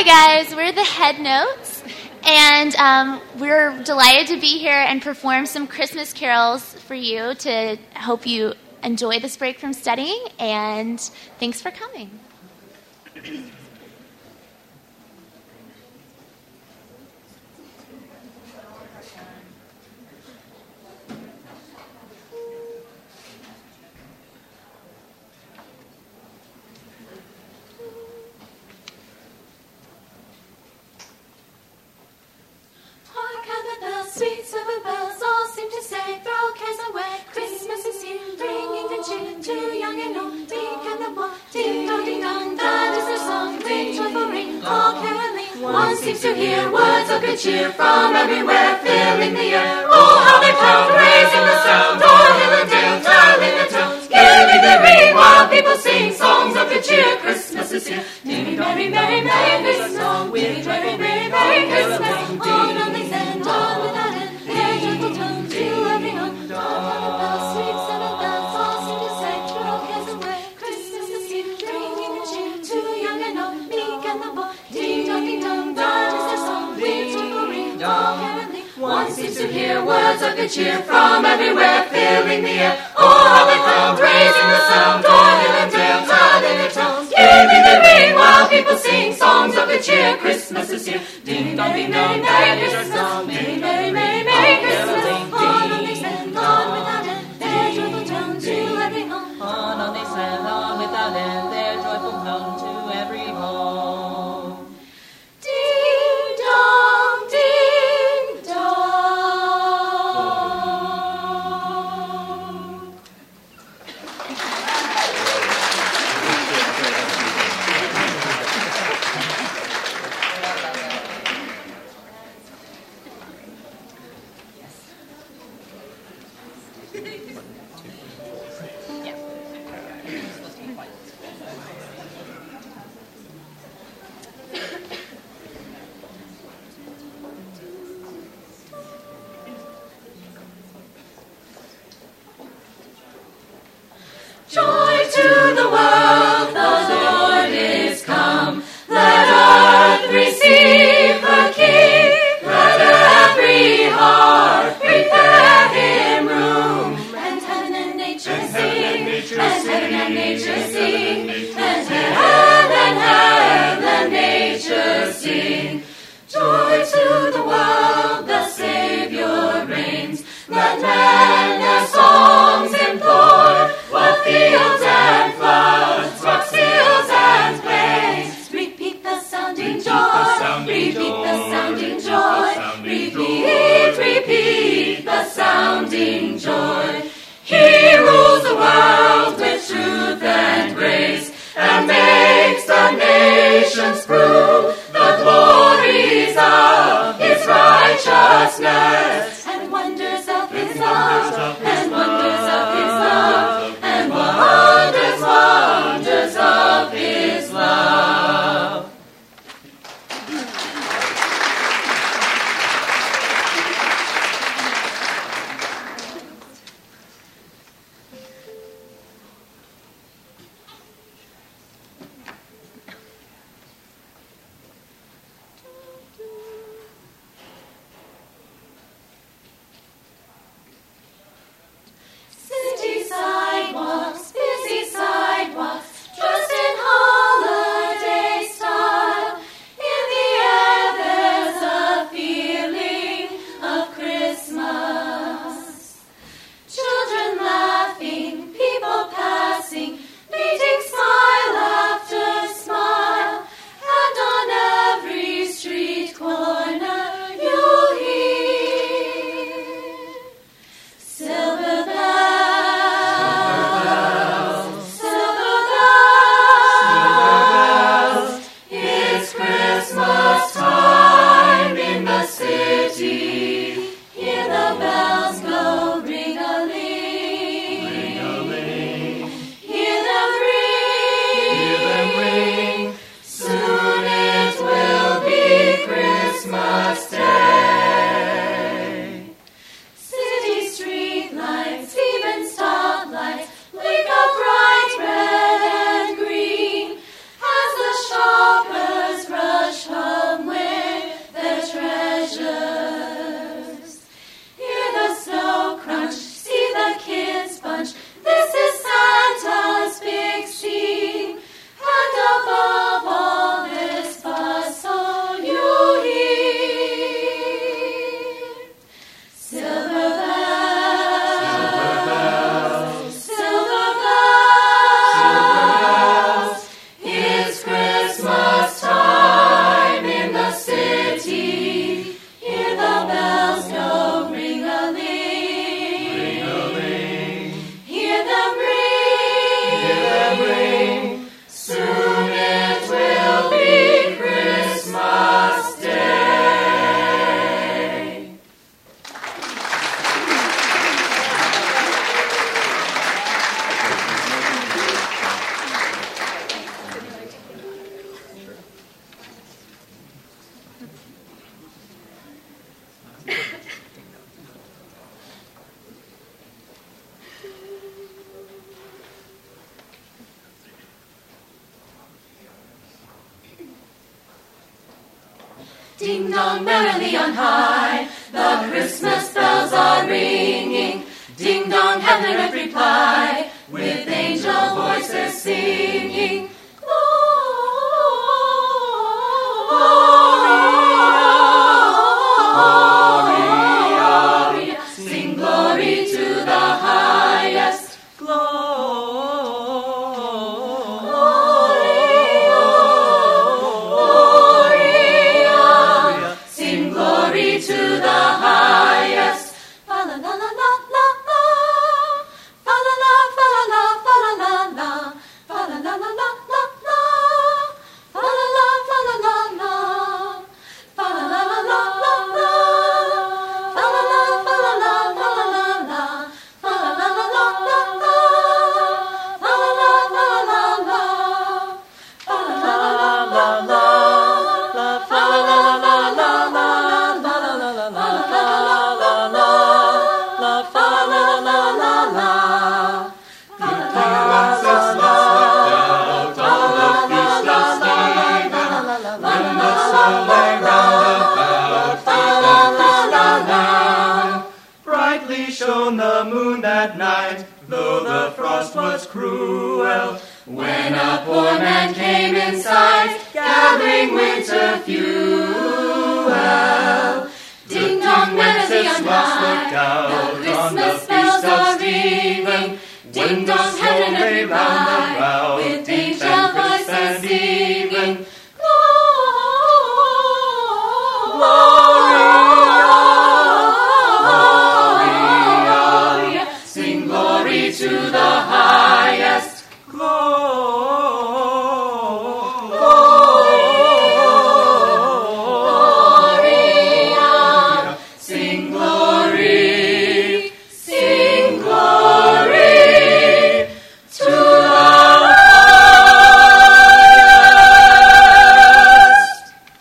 Hi guys, we're the Head Notes, and we're delighted to be here and perform some Christmas carols for you to hope you enjoy this break from studying, and thanks for coming. Sweet silver bells all seem to say, throw cares away. Christmas is here, bringing good cheer to young and old. Meek and the bold, ding dong, that is their song. Ring, joyful ring, all caroling. One seems to hear words of good cheer from everywhere, filling the air. Oh, how they pound, raising the sound, o'er hill and dale, telling the tales. Gaily they ring while people sing songs of good cheer. Christmas is here. Ding, merry, merry, merry Christmas. Merry, merry, merry, merry Christmas. On all things and on without end. Their joyful tones to every home. All bells, sweet silver bells, all seem to say, throw cares away. Christmas is here, bringing the cheer to young and old, meek and the bold. Ding dong, that is their song. Ring, joyful ring, all caroling. One seems to hear words of good cheer from everywhere, filling the air. Oh, how they pound, raising the sound, o'er hill and dale, telling their tales. Gaily they ring while people sing songs of good cheer. Christmas is here. Ding dong, merry, merry Christmas. Merry, merry, merry, merry Christmas. On they stand, on without end, their joyful tone to every home. On they stand, on without end, their joyful tone to every home. Ding dong, ding dong. Joy to the world, the Lord is come. Let earth receive the King. Let every heart prepare him room. And heaven and nature sing. And heaven and nature sing. And heaven and nature sing. Joy to the world, the Savior reigns. Let men their songs implore. While fields and floods, rocks, hills and plains, repeat the sounding joy, repeat the sounding joy, repeat the sounding joy. He rules the world with truth and grace, and makes the nations prove the glories of his righteousness, and wonders of his love, and wonders of his love, and wonders of his love. Ding dong merrily on high, the Christmas bells are ringing. Ding dong, heaven and earth reply, with angel voices singing. Gloria, sing glory to the highest. Gloria, sing glory to the highest. Fa la la la la la la, fa la la fa la la fa la la la, fa la la la la la la, fa la la fa la la la, fa la la la la la la, fa la la fa la la fa la la la, fa la la la la la la, fa la la fa la la la, fa la la la la la, fa la la la la la, fa la la la la la, fa la la la la la. Brightly shone the moon that night, though the frost was cruel. When a poor man came in sight, gathering winter fuel. Ding dong, melody on high, the Christmas bells are ringing. Ding dong, heaven and earth reply, with angel voices singing. Gloria, sing glory to the highest. Gloria, sing glory to the highest.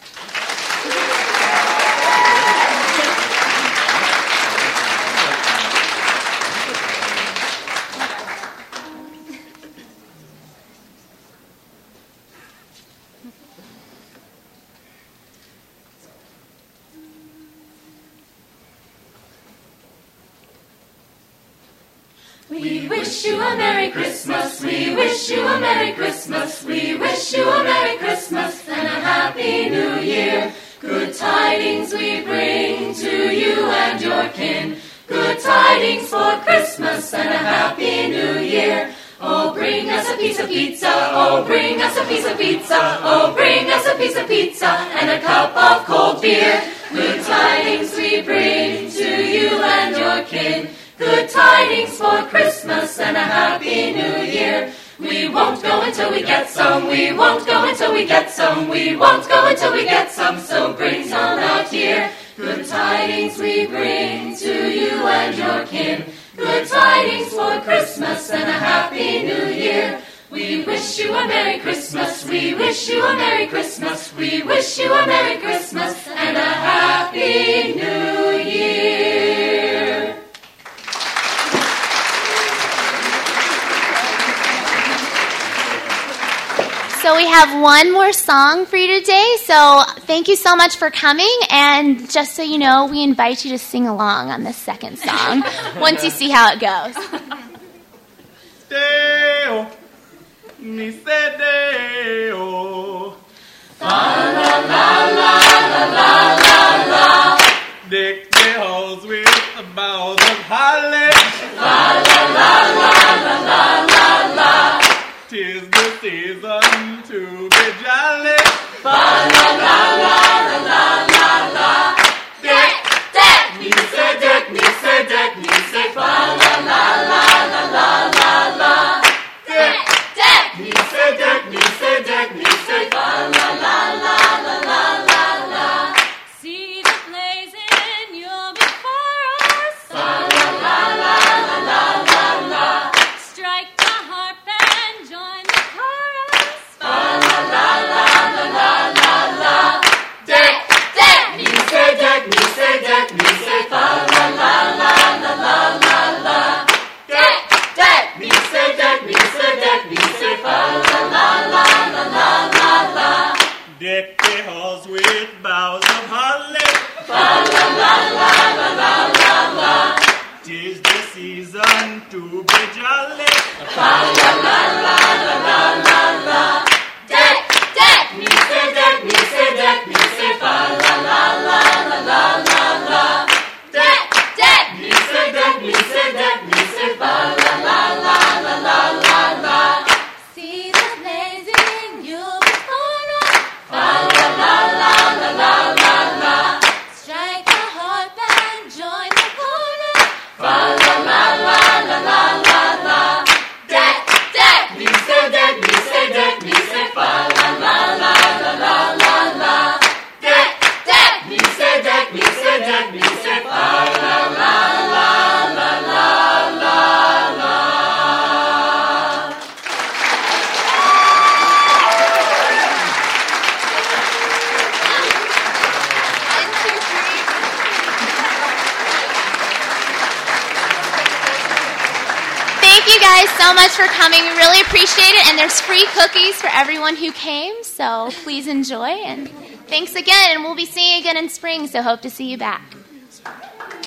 We wish you a Merry Christmas, we wish you a Merry Christmas, we wish you a Merry Christmas and a Happy New Year. Good tidings we bring to you and your kin, good tidings for Christmas and a Happy New Year. Oh, bring us a piece of pizza, oh, bring us a piece of pizza, oh, bring us a piece of pizza and a cup of cold beer. Good tidings we bring to you and your kin, good tidings for Christmas and a Happy New Year. We won't go until we get some, we won't go until we get some, we won't go until we get some, so bring some out here. Good tidings we bring to you and your kin, good tidings for Christmas and a Happy New Year. We wish you a Merry Christmas, we wish you a Merry Christmas, we wish you a Merry Christmas and a Happy New Year. So we have one more song for you today, so thank you so much for coming, and just so you know, we invite you to sing along on this second song once you see how it goes. Deo, mi se Deo. La la la la la la la. Deck the halls with the boughs of holly. La la la la la la la la. 'Tis the season to be jolly. La la la la la la la la. Deck, deck, me say deck, me say deck, me say fa la la la la la la la. Deck, deck, me say deck, me say deck, me say fa la la la la la la la. See the blazing, you'll be for us. Fa la la la la la la la. season to be jolly. Deck, deck, me say deck, me say deck, me say fa la la la la la la la. Deck, deck, me say deck, me say deck, me say fa la la la la la la la. See the blazing, you'll be alright. Fa la la la la la la la. Strike the harp and join the chorus. Fa la la la la la la la. Deck, deck, me say deck, me say deck, me say fa la la la la la la la. Deck, deck, me say deck, me say deck, me say fa la la la la la la la. Thank you guys so much for coming. We really appreciate it. And there's free cookies for everyone who came, so please enjoy. And thanks again. And we'll be seeing you again in spring, so hope to see you back.